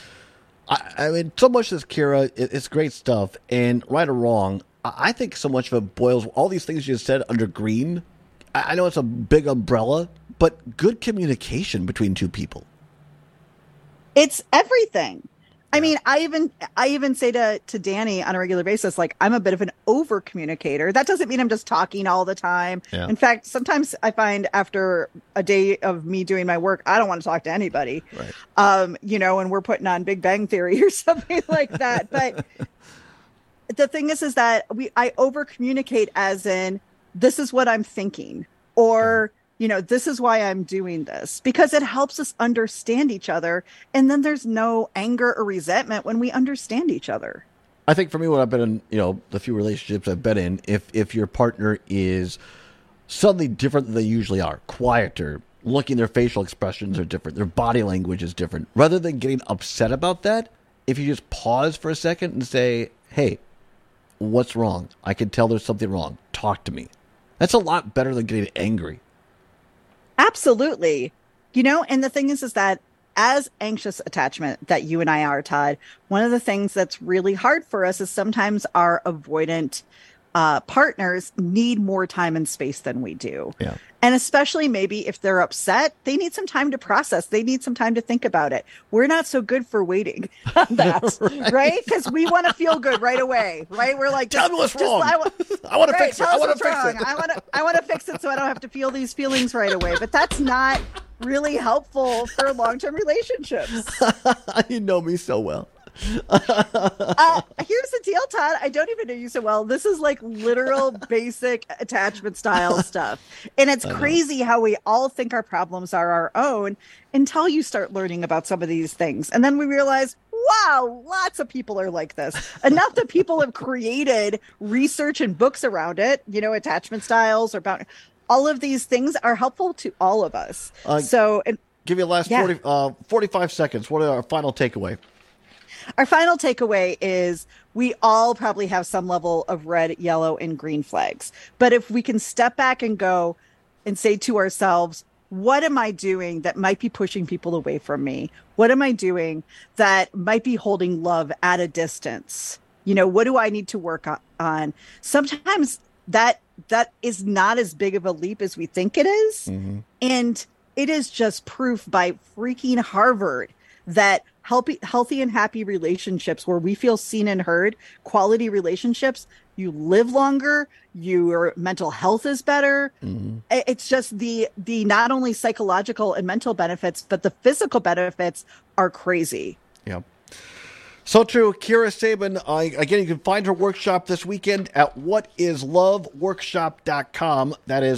S19: I mean, so much of this, Kira, it's great stuff. And right or wrong, I think so much of it boils, all these things you said under green. I know it's a big umbrella, but good communication between two people.
S3: It's everything. I mean, I even say to Danny on a regular basis, like, I'm a bit of an over communicator. That doesn't mean I'm just talking all the time. Yeah. In fact, sometimes I find after a day of me doing my work, I don't want to talk to anybody. Right. And we're putting on Big Bang Theory or something like that. But the thing is that I over communicate as in, this is what I'm thinking, or this is why I'm doing this, because it helps us understand each other. And then there's no anger or resentment when we understand each other.
S19: I think for me, when I've been in, the few relationships I've been in, if your partner is suddenly different than they usually are, quieter, looking, their facial expressions are different, their body language is different, rather than getting upset about that, if you just pause for a second and say, hey, what's wrong? I can tell there's something wrong. Talk to me. That's a lot better than getting angry.
S3: Absolutely. And the thing is that as anxious attachment that you and I are, Todd, one of the things that's really hard for us is sometimes our avoidant partners need more time and space than we do.
S19: Yeah.
S3: And especially maybe if they're upset, they need some time to process. They need some time to think about it. We're not so good for waiting on that, right? Because we want to feel good right away, right? We're like,
S19: tell me what's wrong. I want to fix it. I want to fix it.
S3: I want to fix it so I don't have to feel these feelings right away. But that's not really helpful for long-term relationships.
S19: You know me so well.
S3: Here's the deal, Todd. I don't even know you so well. This is like literal basic attachment style stuff. And it's crazy how we all think our problems are our own until you start learning about some of these things. And then we realize, wow, lots of people are like this. Enough that people have created research and books around it, attachment styles or about all of these things are helpful to all of us.
S19: Give you the last 45 seconds. What are our final takeaway?
S3: Our final takeaway is we all probably have some level of red, yellow, and green flags. But if we can step back and go and say to ourselves, what am I doing that might be pushing people away from me? What am I doing that might be holding love at a distance? What do I need to work on? Sometimes that is not as big of a leap as we think it is. Mm-hmm. And it is just proof by freaking Harvard that healthy and happy relationships where we feel seen and heard, quality relationships, you live longer, your mental health is better. Mm-hmm. It's just the not only psychological and mental benefits, but the physical benefits are crazy.
S19: Yeah. So true. Kira Sabin, again, you can find her workshop this weekend at whatisloveworkshop.com. That is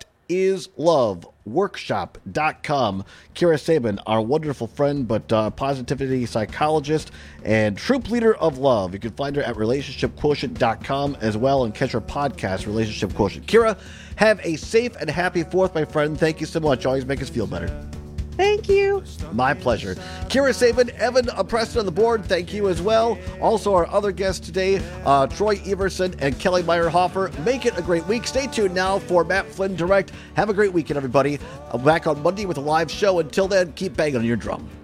S19: whatisloveworkshop.com. Kira Sabin, our wonderful friend, but positivity psychologist and troop leader of love. You can find her at relationshipquotient.com as well and catch her podcast, Relationship Quotient. Kira, have a safe and happy 4th, my friend. Thank you so much. Always make us feel better.
S3: Thank you.
S19: My pleasure. Kira Sabin, Evan Preston on the board, thank you as well. Also, our other guests today, Troy Everson and Kelly Meyerhofer. Make it a great week. Stay tuned now for Matt Flynn Direct. Have a great weekend, everybody. I'm back on Monday with a live show. Until then, keep banging on your drum.